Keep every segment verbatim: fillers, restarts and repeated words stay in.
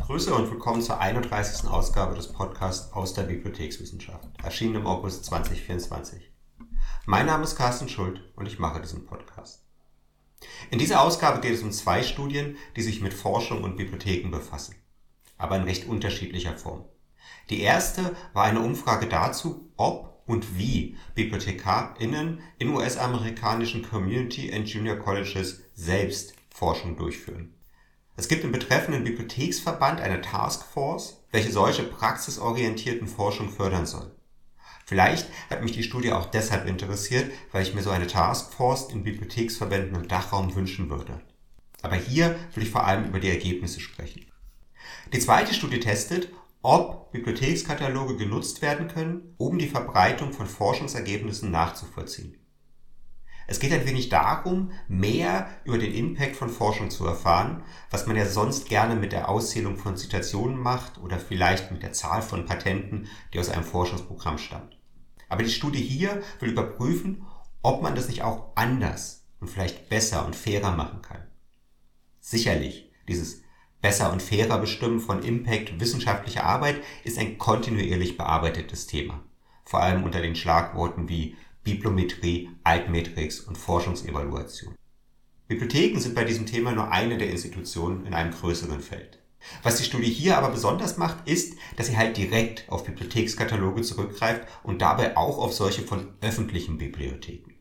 Grüße und willkommen zur einunddreißigsten Ausgabe des Podcasts aus der Bibliothekswissenschaft, erschienen im August zwanzig vierundzwanzig. Mein Name ist Carsten Schuld und ich mache diesen Podcast. In dieser Ausgabe geht es um zwei Studien, die sich mit Forschung und Bibliotheken befassen, aber in recht unterschiedlicher Form. Die erste war eine Umfrage dazu, ob und wie BibliothekarInnen in U S-amerikanischen Community and Junior Colleges selbst Forschung durchführen. Es gibt im betreffenden Bibliotheksverband eine Taskforce, welche solche praxisorientierten Forschung fördern soll. Vielleicht hat mich die Studie auch deshalb interessiert, weil ich mir so eine Taskforce in Bibliotheksverbänden im Dachraum wünschen würde. Aber hier will ich vor allem über die Ergebnisse sprechen. Die zweite Studie testet, ob Bibliothekskataloge genutzt werden können, um die Verbreitung von Forschungsergebnissen nachzuvollziehen. Es geht ein wenig darum, mehr über den Impact von Forschung zu erfahren, was man ja sonst gerne mit der Auszählung von Zitationen macht oder vielleicht mit der Zahl von Patenten, die aus einem Forschungsprogramm stammt. Aber die Studie hier will überprüfen, ob man das nicht auch anders und vielleicht besser und fairer machen kann. Sicherlich, dieses besser und fairer Bestimmen von Impact wissenschaftlicher Arbeit ist ein kontinuierlich bearbeitetes Thema, vor allem unter den Schlagworten wie Bibliometrie, Altmetrix und Forschungsevaluation. Bibliotheken sind bei diesem Thema nur eine der Institutionen in einem größeren Feld. Was die Studie hier aber besonders macht, ist, dass sie halt direkt auf Bibliothekskataloge zurückgreift und dabei auch auf solche von öffentlichen Bibliotheken.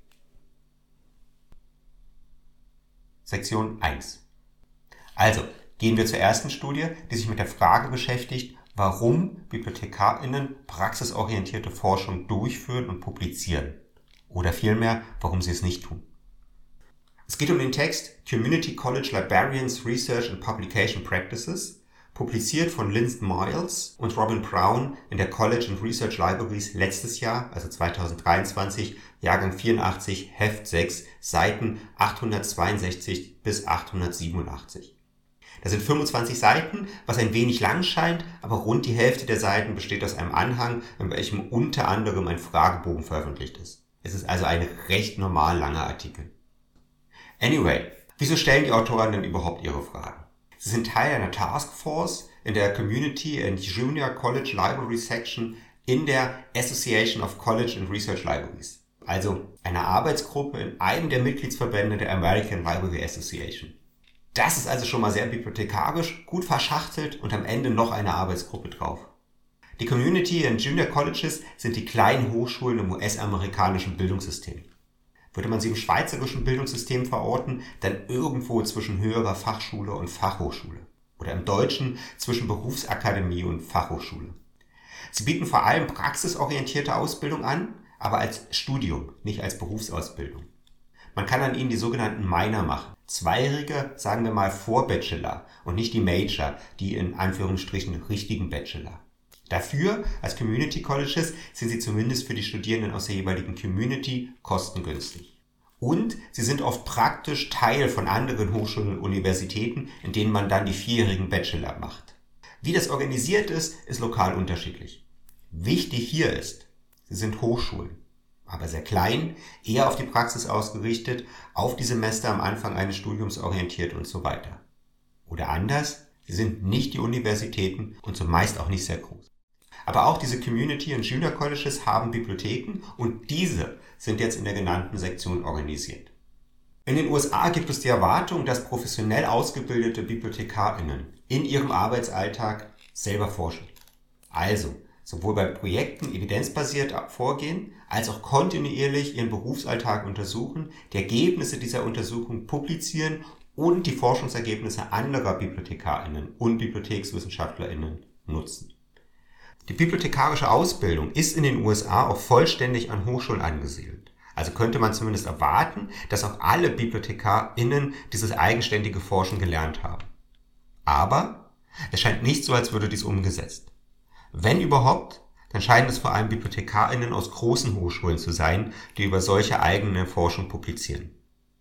Sektion eins. Also, gehen wir zur ersten Studie, die sich mit der Frage beschäftigt, warum BibliothekarInnen praxisorientierte Forschung durchführen und publizieren. Oder vielmehr, warum sie es nicht tun. Es geht um den Text Community College Librarians Research and Publication Practices, publiziert von Lynn Miles und Robin Brown in der College and Research Libraries letztes Jahr, also zweitausenddreiundzwanzig, Jahrgang vierundachtzig, Heft sechs, Seiten achthundertzweiundsechzig bis achthundertsiebenundachtzig. Das sind fünfundzwanzig Seiten, was ein wenig lang scheint, aber rund die Hälfte der Seiten besteht aus einem Anhang, in welchem unter anderem ein Fragebogen veröffentlicht ist. Es ist also ein recht normal langer Artikel. Anyway, wieso stellen die Autoren denn überhaupt ihre Fragen? Sie sind Teil einer Taskforce in der Community and Junior College Library Section in der Association of College and Research Libraries, also einer Arbeitsgruppe in einem der Mitgliedsverbände der American Library Association. Das ist also schon mal sehr bibliothekarisch, gut verschachtelt und am Ende noch eine Arbeitsgruppe drauf. Die Community and Junior Colleges sind die kleinen Hochschulen im U S-amerikanischen Bildungssystem. Würde man sie im schweizerischen Bildungssystem verorten, dann irgendwo zwischen höherer Fachschule und Fachhochschule. Oder im Deutschen zwischen Berufsakademie und Fachhochschule. Sie bieten vor allem praxisorientierte Ausbildung an, aber als Studium, nicht als Berufsausbildung. Man kann an ihnen die sogenannten Minor machen. Zweijährige, sagen wir mal, Vor-Bachelor und nicht die Major, die in Anführungsstrichen richtigen Bachelor. Dafür, als Community Colleges, sind sie zumindest für die Studierenden aus der jeweiligen Community kostengünstig. Und sie sind oft praktisch Teil von anderen Hochschulen und Universitäten, in denen man dann die vierjährigen Bachelor macht. Wie das organisiert ist, ist lokal unterschiedlich. Wichtig hier ist, sie sind Hochschulen, aber sehr klein, eher auf die Praxis ausgerichtet, auf die Semester am Anfang eines Studiums orientiert und so weiter. Oder anders, sie sind nicht die Universitäten und zumeist auch nicht sehr groß. Aber auch diese Community und Junior Colleges haben Bibliotheken und diese sind jetzt in der genannten Sektion organisiert. In den U S A gibt es die Erwartung, dass professionell ausgebildete BibliothekarInnen in ihrem Arbeitsalltag selber forschen. Also sowohl bei Projekten evidenzbasiert vorgehen, als auch kontinuierlich ihren Berufsalltag untersuchen, die Ergebnisse dieser Untersuchung publizieren und die Forschungsergebnisse anderer BibliothekarInnen und BibliothekswissenschaftlerInnen nutzen. Die bibliothekarische Ausbildung ist in den U S A auch vollständig an Hochschulen angesiedelt. Also könnte man zumindest erwarten, dass auch alle BibliothekarInnen dieses eigenständige Forschen gelernt haben. Aber es scheint nicht so, als würde dies umgesetzt. Wenn überhaupt, dann scheinen es vor allem BibliothekarInnen aus großen Hochschulen zu sein, die über solche eigene Forschung publizieren.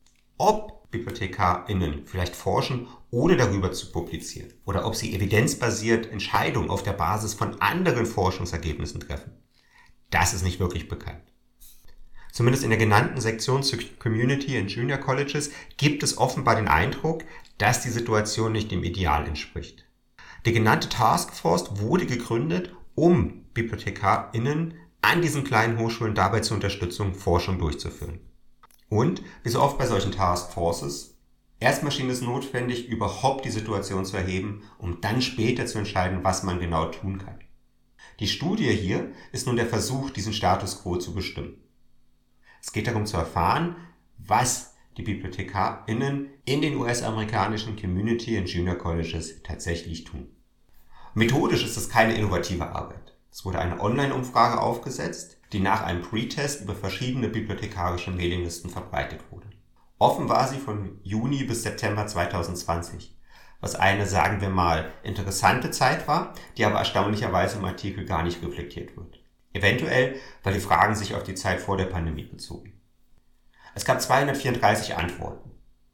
Ob BibliothekarInnen vielleicht forschen, ohne darüber zu publizieren, oder ob sie evidenzbasiert Entscheidungen auf der Basis von anderen Forschungsergebnissen treffen, das ist nicht wirklich bekannt. Zumindest in der genannten Sektion zu Community and Junior Colleges gibt es offenbar den Eindruck, dass die Situation nicht dem Ideal entspricht. Die genannte Taskforce wurde gegründet, um BibliothekarInnen an diesen kleinen Hochschulen dabei zur Unterstützung Forschung durchzuführen. Und, wie so oft bei solchen Taskforces, erstmal schien es notwendig, überhaupt die Situation zu erheben, um dann später zu entscheiden, was man genau tun kann. Die Studie hier ist nun der Versuch, diesen Status quo zu bestimmen. Es geht darum zu erfahren, was die BibliothekarInnen in den U S-amerikanischen Community und Junior Colleges tatsächlich tun. Methodisch ist es keine innovative Arbeit. Es wurde eine Online-Umfrage aufgesetzt, die nach einem Pre-Test über verschiedene bibliothekarische Mailinglisten verbreitet wurde. Offen war sie von Juni bis September zweitausendzwanzig, was eine, sagen wir mal, interessante Zeit war, die aber erstaunlicherweise im Artikel gar nicht reflektiert wird. Eventuell, weil die Fragen sich auf die Zeit vor der Pandemie bezogen. Es gab zweihundertvierunddreißig Antworten.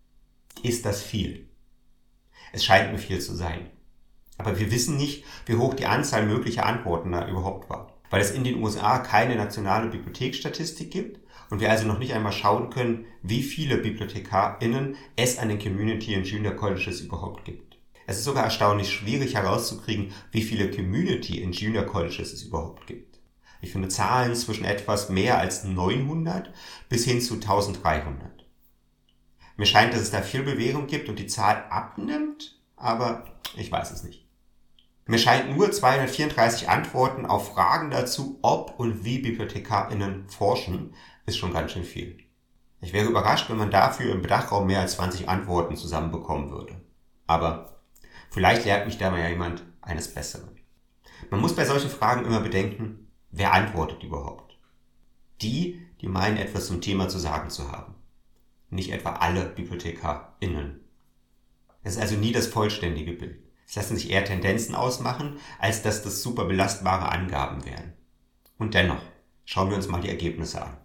Ist das viel? Es scheint mir viel zu sein. Aber wir wissen nicht, wie hoch die Anzahl möglicher Antworten da überhaupt war, weil es in den U S A keine nationale Bibliotheksstatistik gibt und wir also noch nicht einmal schauen können, wie viele BibliothekarInnen es an den Community und Junior Colleges überhaupt gibt. Es ist sogar erstaunlich schwierig herauszukriegen, wie viele Community und Junior Colleges es überhaupt gibt. Ich finde Zahlen zwischen etwas mehr als neunhundert bis hin zu eintausenddreihundert. Mir scheint, dass es da viel Bewegung gibt und die Zahl abnimmt, aber ich weiß es nicht. Mir scheint nur zweihundertvierunddreißig Antworten auf Fragen dazu, ob und wie BibliothekarInnen forschen, ist schon ganz schön viel. Ich wäre überrascht, wenn man dafür im Dachraum mehr als zwanzig Antworten zusammenbekommen würde. Aber vielleicht lehrt mich da mal jemand eines Besseren. Man muss bei solchen Fragen immer bedenken, wer antwortet überhaupt? Die, die meinen, etwas zum Thema zu sagen zu haben. Nicht etwa alle BibliothekarInnen. Es ist also nie das vollständige Bild. Es lassen sich eher Tendenzen ausmachen, als dass das super belastbare Angaben wären. Und dennoch, schauen wir uns mal die Ergebnisse an.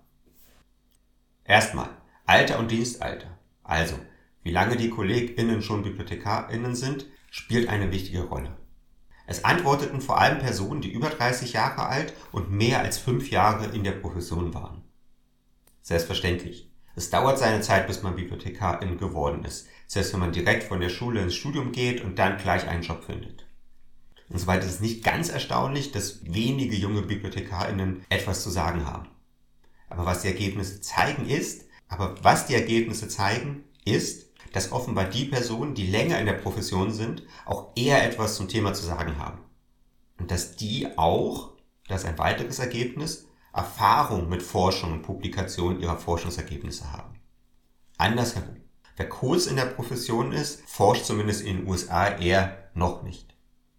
Erstmal, Alter und Dienstalter. Also, wie lange die KollegInnen schon BibliothekarInnen sind, spielt eine wichtige Rolle. Es antworteten vor allem Personen, die über dreißig Jahre alt und mehr als fünf Jahre in der Profession waren. Selbstverständlich. Es dauert seine Zeit, bis man Bibliothekarin geworden ist, selbst wenn man direkt von der Schule ins Studium geht und dann gleich einen Job findet. Insoweit ist es nicht ganz erstaunlich, dass wenige junge BibliothekarInnen etwas zu sagen haben. Aber was die Ergebnisse zeigen ist, aber was die Ergebnisse zeigen, ist, dass offenbar die Personen, die länger in der Profession sind, auch eher etwas zum Thema zu sagen haben. Und dass die auch, das ist ein weiteres Ergebnis, Erfahrung mit Forschung und Publikation ihrer Forschungsergebnisse haben. Andersherum. Wer kurz in der Profession ist, forscht zumindest in den U S A eher noch nicht.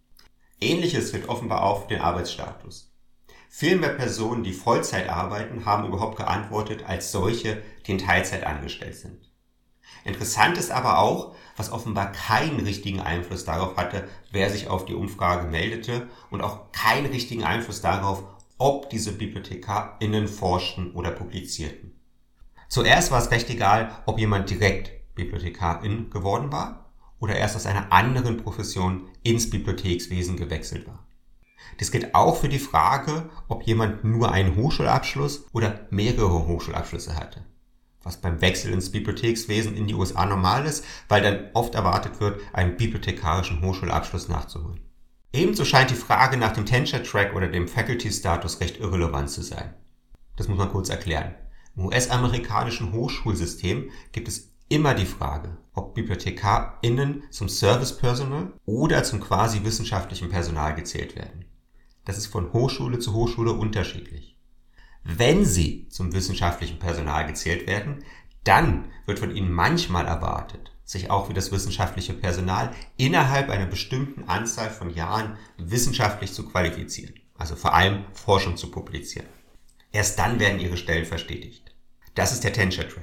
Ähnliches wird offenbar auch für den Arbeitsstatus. Viel mehr Personen, die Vollzeit arbeiten, haben überhaupt geantwortet als solche, die in Teilzeit angestellt sind. Interessant ist aber auch, was offenbar keinen richtigen Einfluss darauf hatte, wer sich auf die Umfrage meldete und auch keinen richtigen Einfluss darauf, ob diese BibliothekarInnen forschten oder publizierten. Zuerst war es recht egal, ob jemand direkt Bibliothekarin geworden war oder erst aus einer anderen Profession ins Bibliothekswesen gewechselt war. Das gilt auch für die Frage, ob jemand nur einen Hochschulabschluss oder mehrere Hochschulabschlüsse hatte. Was beim Wechsel ins Bibliothekswesen in die U S A normal ist, weil dann oft erwartet wird, einen bibliothekarischen Hochschulabschluss nachzuholen. Ebenso scheint die Frage nach dem Tenure-Track oder dem Faculty-Status recht irrelevant zu sein. Das muss man kurz erklären. Im U S-amerikanischen Hochschulsystem gibt es immer die Frage, ob BibliothekarInnen zum Service-Personal oder zum quasi wissenschaftlichen Personal gezählt werden. Das ist von Hochschule zu Hochschule unterschiedlich. Wenn sie zum wissenschaftlichen Personal gezählt werden, dann wird von ihnen manchmal erwartet, sich auch wie das wissenschaftliche Personal innerhalb einer bestimmten Anzahl von Jahren wissenschaftlich zu qualifizieren, also vor allem Forschung zu publizieren. Erst dann werden ihre Stellen verstetigt. Das ist der Tenure-Track.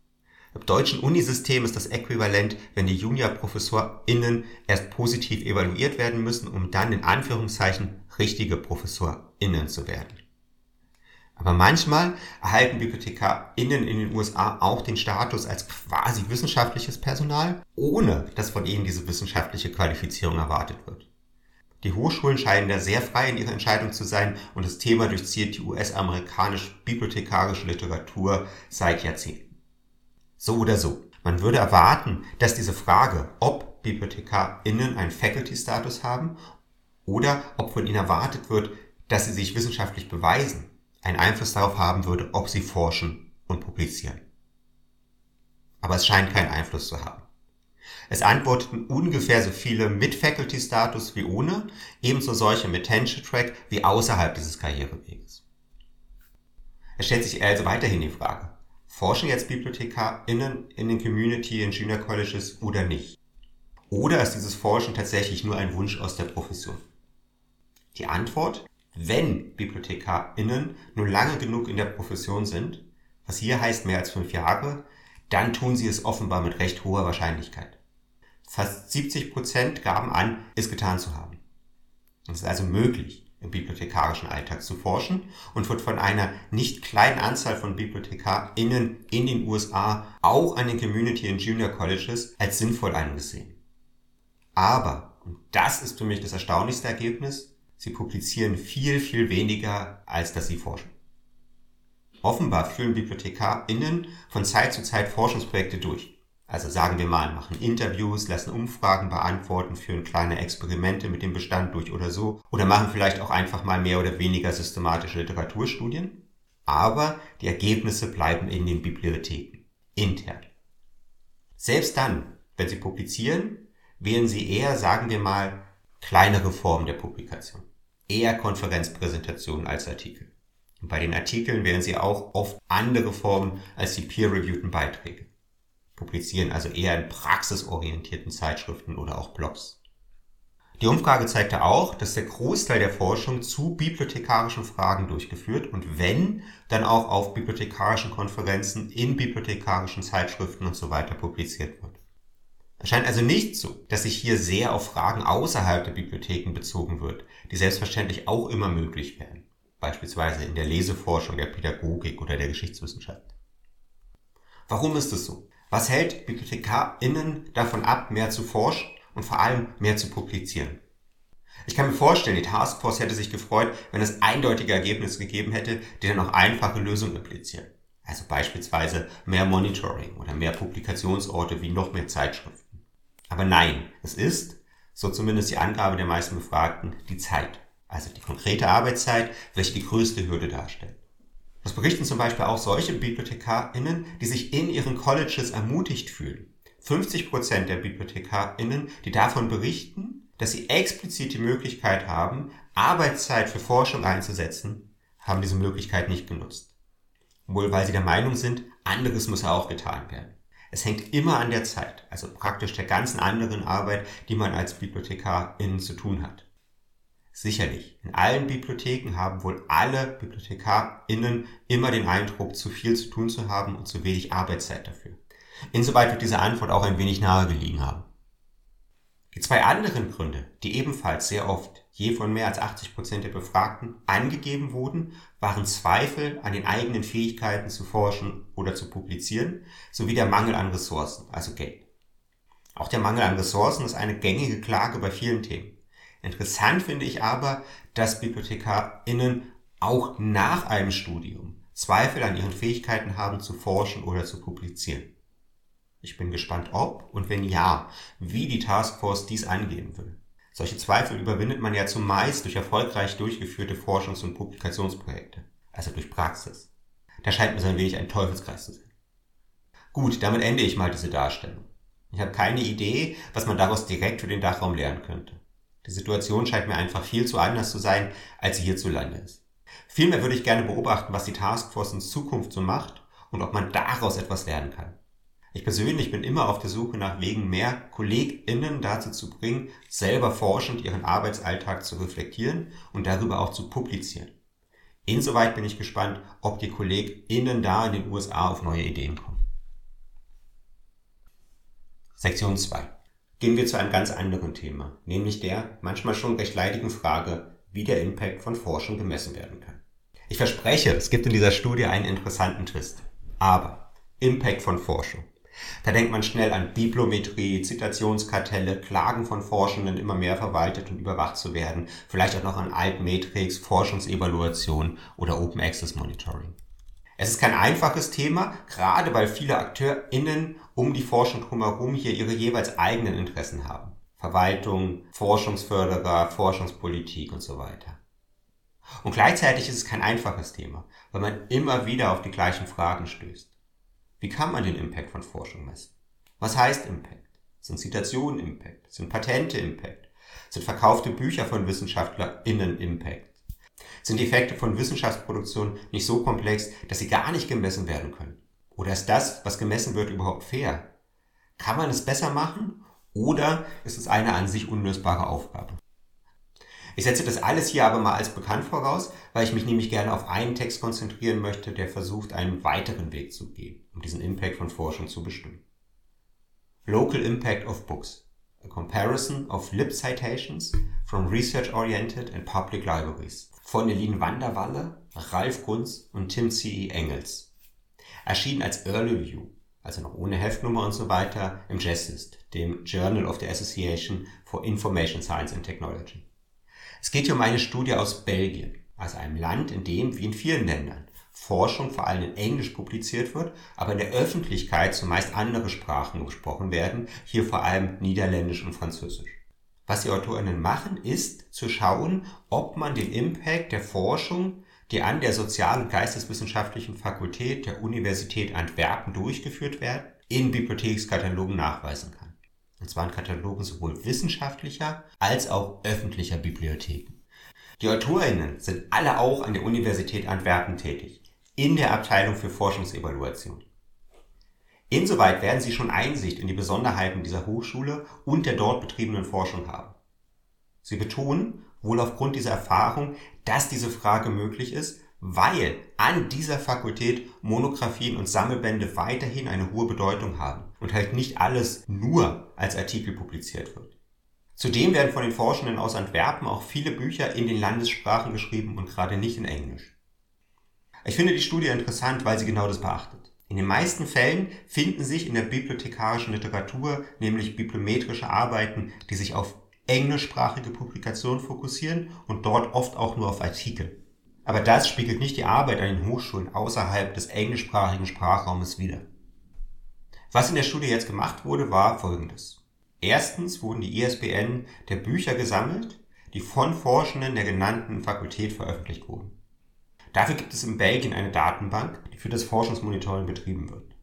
Im deutschen Unisystem ist das äquivalent, wenn die JuniorprofessorInnen erst positiv evaluiert werden müssen, um dann in Anführungszeichen richtige ProfessorInnen zu werden. Aber manchmal erhalten BibliothekarInnen in den U S A auch den Status als quasi wissenschaftliches Personal, ohne dass von ihnen diese wissenschaftliche Qualifizierung erwartet wird. Die Hochschulen scheinen da sehr frei in ihrer Entscheidung zu sein und das Thema durchzieht die U S-amerikanisch-bibliothekarische Literatur seit Jahrzehnten. So oder so, man würde erwarten, dass diese Frage, ob ob BibliothekarInnen einen Faculty-Status haben oder ob von ihnen erwartet wird, dass sie sich wissenschaftlich beweisen, einen Einfluss darauf haben würde, ob sie forschen und publizieren. Aber es scheint keinen Einfluss zu haben. Es antworteten ungefähr so viele mit Faculty-Status wie ohne, ebenso solche mit Tenure-Track wie außerhalb dieses Karriereweges. Es stellt sich also weiterhin die Frage, forschen jetzt BibliothekarInnen in den Community, in Junior Colleges oder nicht? Oder ist dieses Forschen tatsächlich nur ein Wunsch aus der Profession? Die Antwort: Wenn BibliothekarInnen nur lange genug in der Profession sind, was hier heißt mehr als fünf Jahre, dann tun sie es offenbar mit recht hoher Wahrscheinlichkeit. Fast siebzig Prozent gaben an, es getan zu haben. Es ist also möglich, im bibliothekarischen Alltag zu forschen und wird von einer nicht kleinen Anzahl von BibliothekarInnen in den U S A auch an den Community und Junior Colleges als sinnvoll angesehen. Aber, und das ist für mich das erstaunlichste Ergebnis, sie publizieren viel, viel weniger, als dass sie forschen. Offenbar führen BibliothekarInnen von Zeit zu Zeit Forschungsprojekte durch. Also sagen wir mal, machen Interviews, lassen Umfragen beantworten, führen kleine Experimente mit dem Bestand durch oder so. Oder machen vielleicht auch einfach mal mehr oder weniger systematische Literaturstudien. Aber die Ergebnisse bleiben in den Bibliotheken, intern. Selbst dann, wenn sie publizieren, wählen sie eher, sagen wir mal, kleinere Formen der Publikation. Eher Konferenzpräsentationen als Artikel. Und bei den Artikeln wählen sie auch oft andere Formen als die peer-reviewten Beiträge. Publizieren also eher in praxisorientierten Zeitschriften oder auch Blogs. Die Umfrage zeigte auch, dass der Großteil der Forschung zu bibliothekarischen Fragen durchgeführt und wenn, dann auch auf bibliothekarischen Konferenzen, in bibliothekarischen Zeitschriften und so weiter publiziert wird. Es scheint also nicht so, dass sich hier sehr auf Fragen außerhalb der Bibliotheken bezogen wird, die selbstverständlich auch immer möglich wären. Beispielsweise in der Leseforschung, der Pädagogik oder der Geschichtswissenschaft. Warum ist es so? Was hält BibliothekarInnen davon ab, mehr zu forschen und vor allem mehr zu publizieren? Ich kann mir vorstellen, die Taskforce hätte sich gefreut, wenn es eindeutige Ergebnisse gegeben hätte, die dann auch einfache Lösungen implizieren. Also beispielsweise mehr Monitoring oder mehr Publikationsorte wie noch mehr Zeitschriften. Aber nein, es ist, so zumindest die Angabe der meisten Befragten, die Zeit. Also die konkrete Arbeitszeit, welche die größte Hürde darstellt. Das berichten zum Beispiel auch solche BibliothekarInnen, die sich in ihren Colleges ermutigt fühlen. fünfzig Prozent der BibliothekarInnen, die davon berichten, dass sie explizit die Möglichkeit haben, Arbeitszeit für Forschung einzusetzen, haben diese Möglichkeit nicht genutzt. Wohl weil sie der Meinung sind, anderes muss auch getan werden. Es hängt immer an der Zeit, also praktisch der ganzen anderen Arbeit, die man als BibliothekarInnen zu tun hat. Sicherlich, in allen Bibliotheken haben wohl alle BibliothekarInnen immer den Eindruck, zu viel zu tun zu haben und zu wenig Arbeitszeit dafür. Insoweit wird diese Antwort auch ein wenig nahe gelegen haben. Die zwei anderen Gründe, die ebenfalls sehr oft, je von mehr als achtzig Prozent der Befragten, angegeben wurden, waren Zweifel an den eigenen Fähigkeiten zu forschen oder zu publizieren, sowie der Mangel an Ressourcen, also Geld. Auch der Mangel an Ressourcen ist eine gängige Klage bei vielen Themen. Interessant finde ich aber, dass BibliothekarInnen auch nach einem Studium Zweifel an ihren Fähigkeiten haben, zu forschen oder zu publizieren. Ich bin gespannt, ob und wenn ja, wie die Taskforce dies angehen will. Solche Zweifel überwindet man ja zumeist durch erfolgreich durchgeführte Forschungs- und Publikationsprojekte, also durch Praxis. Da scheint mir so ein wenig ein Teufelskreis zu sein. Gut, damit ende ich mal diese Darstellung. Ich habe keine Idee, was man daraus direkt für den Dachraum lernen könnte. Die Situation scheint mir einfach viel zu anders zu sein, als sie hierzulande ist. Vielmehr würde ich gerne beobachten, was die Taskforce in Zukunft so macht und ob man daraus etwas lernen kann. Ich persönlich bin immer auf der Suche nach Wegen, mehr KollegInnen dazu zu bringen, selber forschend ihren Arbeitsalltag zu reflektieren und darüber auch zu publizieren. Insoweit bin ich gespannt, ob die KollegInnen da in den U S A auf neue Ideen kommen. Sektion zwei. Gehen wir zu einem ganz anderen Thema, nämlich der manchmal schon recht leidigen Frage, wie der Impact von Forschung gemessen werden kann. Ich verspreche, es gibt in dieser Studie einen interessanten Twist. Aber Impact von Forschung. Da denkt man schnell an Bibliometrie, Zitationskartelle, Klagen von Forschenden, immer mehr verwaltet und überwacht zu werden, vielleicht auch noch an Altmetrics, Forschungsevaluation oder Open Access Monitoring. Es ist kein einfaches Thema, gerade weil viele AkteurInnen um die Forschung drumherum hier ihre jeweils eigenen Interessen haben. Verwaltung, Forschungsförderer, Forschungspolitik und so weiter. Und gleichzeitig ist es kein einfaches Thema, weil man immer wieder auf die gleichen Fragen stößt. Wie kann man den Impact von Forschung messen? Was heißt Impact? Sind Zitationen Impact? Sind Patente Impact? Sind verkaufte Bücher von WissenschaftlerInnen Impact? Sind die Effekte von Wissenschaftsproduktion nicht so komplex, dass sie gar nicht gemessen werden können? Oder ist das, was gemessen wird, überhaupt fair? Kann man es besser machen? Oder ist es eine an sich unlösbare Aufgabe? Ich setze das alles hier aber mal als bekannt voraus, weil ich mich nämlich gerne auf einen Text konzentrieren möchte, der versucht, einen weiteren Weg zu gehen, um diesen Impact von Forschung zu bestimmen. Local Impact of Books. A Comparison of Lib Citations from Research-Oriented and Public Libraries von Eline Vanderwalle, Ralf Grunz und Tim C E. Engels. Erschienen als Early View, also noch ohne Heftnummer und so weiter, im JASIST, dem Journal of the Association for Information Science and Technology. Es geht hier um eine Studie aus Belgien, also einem Land, in dem, wie in vielen Ländern, Forschung vor allem in Englisch publiziert wird, aber in der Öffentlichkeit zumeist andere Sprachen gesprochen werden, hier vor allem Niederländisch und Französisch. Was die AutorInnen machen, ist zu schauen, ob man den Impact der Forschung, die an der Sozial- und Geisteswissenschaftlichen Fakultät der Universität Antwerpen durchgeführt werden, in Bibliothekskatalogen nachweisen kann. Und zwar in Katalogen sowohl wissenschaftlicher als auch öffentlicher Bibliotheken. Die AutorInnen sind alle auch an der Universität Antwerpen tätig, in der Abteilung für Forschungsevaluation. Insoweit werden sie schon Einsicht in die Besonderheiten dieser Hochschule und der dort betriebenen Forschung haben. Sie betonen, wohl aufgrund dieser Erfahrung, dass diese Frage möglich ist, weil an dieser Fakultät Monographien und Sammelbände weiterhin eine hohe Bedeutung haben und halt nicht alles nur als Artikel publiziert wird. Zudem werden von den Forschenden aus Antwerpen auch viele Bücher in den Landessprachen geschrieben und gerade nicht in Englisch. Ich finde die Studie interessant, weil sie genau das beachtet. In den meisten Fällen finden sich in der bibliothekarischen Literatur nämlich bibliometrische Arbeiten, die sich auf englischsprachige Publikationen fokussieren und dort oft auch nur auf Artikel. Aber das spiegelt nicht die Arbeit an den Hochschulen außerhalb des englischsprachigen Sprachraumes wider. Was in der Studie jetzt gemacht wurde, war Folgendes. Erstens wurden die I S B N der Bücher gesammelt, die von Forschenden der genannten Fakultät veröffentlicht wurden. Dafür gibt es in Belgien eine Datenbank, die für das Forschungsmonitoring betrieben wird.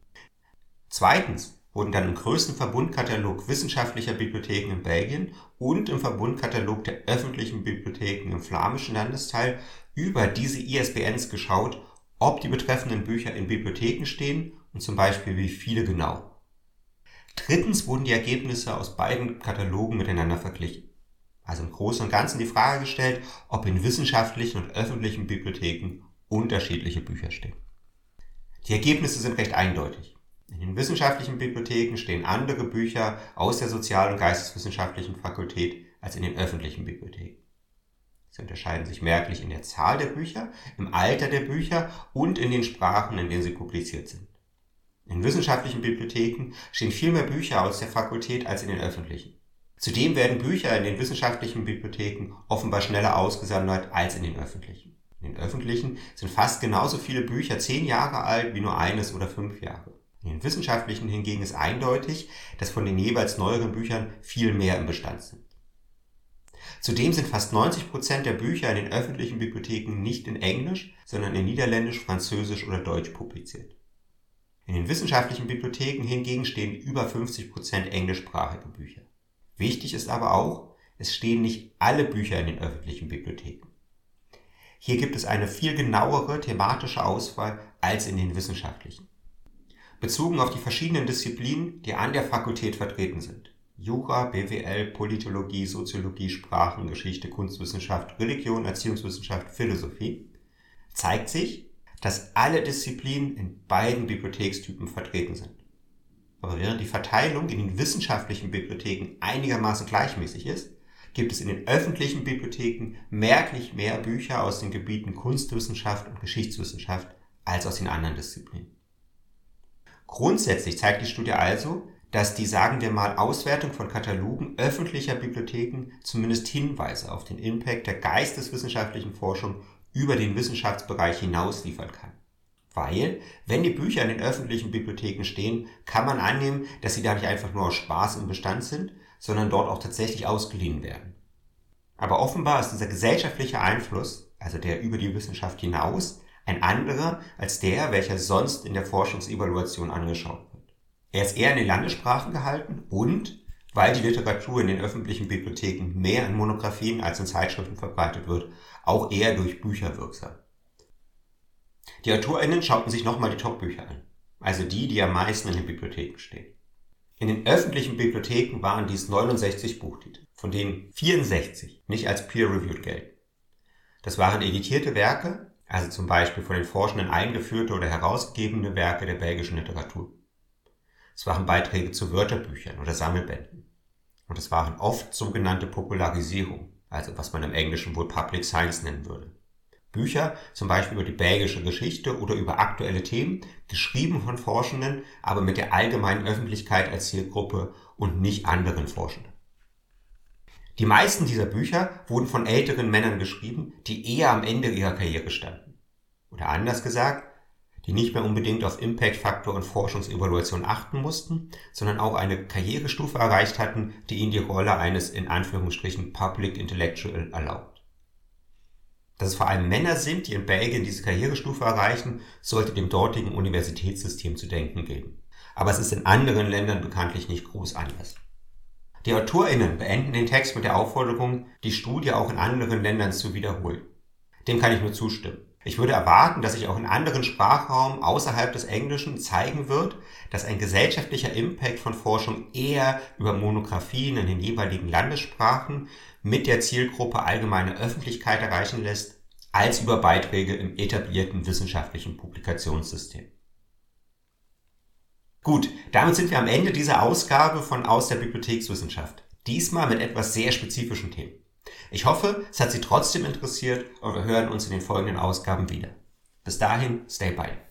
Zweitens wurden dann im größten Verbundkatalog wissenschaftlicher Bibliotheken in Belgien und im Verbundkatalog der öffentlichen Bibliotheken im flämischen Landesteil über diese I S B Ns geschaut, ob die betreffenden Bücher in Bibliotheken stehen und zum Beispiel wie viele genau. Drittens wurden die Ergebnisse aus beiden Katalogen miteinander verglichen. Also im Großen und Ganzen die Frage gestellt, ob in wissenschaftlichen und öffentlichen Bibliotheken unterschiedliche Bücher stehen. Die Ergebnisse sind recht eindeutig. In den wissenschaftlichen Bibliotheken stehen andere Bücher aus der Sozial- und Geisteswissenschaftlichen Fakultät als in den öffentlichen Bibliotheken. Sie unterscheiden sich merklich in der Zahl der Bücher, im Alter der Bücher und in den Sprachen, in denen sie publiziert sind. In wissenschaftlichen Bibliotheken stehen viel mehr Bücher aus der Fakultät als in den öffentlichen. Zudem werden Bücher in den wissenschaftlichen Bibliotheken offenbar schneller ausgesammelt als in den öffentlichen. In den öffentlichen sind fast genauso viele Bücher zehn Jahre alt wie nur eines oder fünf Jahre. In den wissenschaftlichen hingegen ist eindeutig, dass von den jeweils neueren Büchern viel mehr im Bestand sind. Zudem sind fast neunzig Prozent der Bücher in den öffentlichen Bibliotheken nicht in Englisch, sondern in Niederländisch, Französisch oder Deutsch publiziert. In den wissenschaftlichen Bibliotheken hingegen stehen über fünfzig Prozent englischsprachige Bücher. Wichtig ist aber auch, es stehen nicht alle Bücher in den öffentlichen Bibliotheken. Hier gibt es eine viel genauere thematische Auswahl als in den wissenschaftlichen. Bezogen auf die verschiedenen Disziplinen, die an der Fakultät vertreten sind. Jura, B W L, Politologie, Soziologie, Sprachen, Geschichte, Kunstwissenschaft, Religion, Erziehungswissenschaft, Philosophie, zeigt sich, dass alle Disziplinen in beiden Bibliothekstypen vertreten sind. Aber während die Verteilung in den wissenschaftlichen Bibliotheken einigermaßen gleichmäßig ist, gibt es in den öffentlichen Bibliotheken merklich mehr Bücher aus den Gebieten Kunstwissenschaft und Geschichtswissenschaft als aus den anderen Disziplinen. Grundsätzlich zeigt die Studie also, dass die, sagen wir mal, Auswertung von Katalogen öffentlicher Bibliotheken zumindest Hinweise auf den Impact der geisteswissenschaftlichen Forschung über den Wissenschaftsbereich hinaus liefern kann. Weil, wenn die Bücher in den öffentlichen Bibliotheken stehen, kann man annehmen, dass sie da nicht einfach nur aus Spaß im Bestand sind, sondern dort auch tatsächlich ausgeliehen werden. Aber offenbar ist dieser gesellschaftliche Einfluss, also der über die Wissenschaft hinaus, ein anderer als der, welcher sonst in der Forschungsevaluation angeschaut wird. Er ist eher in den Landessprachen gehalten und, weil die Literatur in den öffentlichen Bibliotheken mehr in Monographien als in Zeitschriften verbreitet wird, auch eher durch Bücher wirksam. Die AutorInnen schauten sich nochmal die Top-Bücher an, also die, die am meisten in den Bibliotheken stehen. In den öffentlichen Bibliotheken waren dies neunundsechzig Buchtitel, von denen vierundsechzig nicht als peer-reviewed gelten. Das waren editierte Werke, also zum Beispiel von den Forschenden eingeführte oder herausgegebene Werke der belgischen Literatur. Es waren Beiträge zu Wörterbüchern oder Sammelbänden. Und es waren oft sogenannte Popularisierungen, also was man im Englischen wohl Public Science nennen würde. Bücher, zum Beispiel über die belgische Geschichte oder über aktuelle Themen, geschrieben von Forschenden, aber mit der allgemeinen Öffentlichkeit als Zielgruppe und nicht anderen Forschenden. Die meisten dieser Bücher wurden von älteren Männern geschrieben, die eher am Ende ihrer Karriere standen. Oder anders gesagt, die nicht mehr unbedingt auf Impact-Faktor und Forschungsevaluation achten mussten, sondern auch eine Karrierestufe erreicht hatten, die ihnen die Rolle eines in Anführungsstrichen Public Intellectual erlaubt. Dass es vor allem Männer sind, die in Belgien diese Karrierestufe erreichen, sollte dem dortigen Universitätssystem zu denken geben. Aber es ist in anderen Ländern bekanntlich nicht groß anders. Die AutorInnen beenden den Text mit der Aufforderung, die Studie auch in anderen Ländern zu wiederholen. Dem kann ich nur zustimmen. Ich würde erwarten, dass sich auch in anderen Sprachraum außerhalb des Englischen zeigen wird, dass ein gesellschaftlicher Impact von Forschung eher über Monographien in den jeweiligen Landessprachen mit der Zielgruppe allgemeine Öffentlichkeit erreichen lässt, als über Beiträge im etablierten wissenschaftlichen Publikationssystem. Gut, damit sind wir am Ende dieser Ausgabe von Aus der Bibliothekswissenschaft. Diesmal mit etwas sehr spezifischen Themen. Ich hoffe, es hat Sie trotzdem interessiert und wir hören uns in den folgenden Ausgaben wieder. Bis dahin, stay by.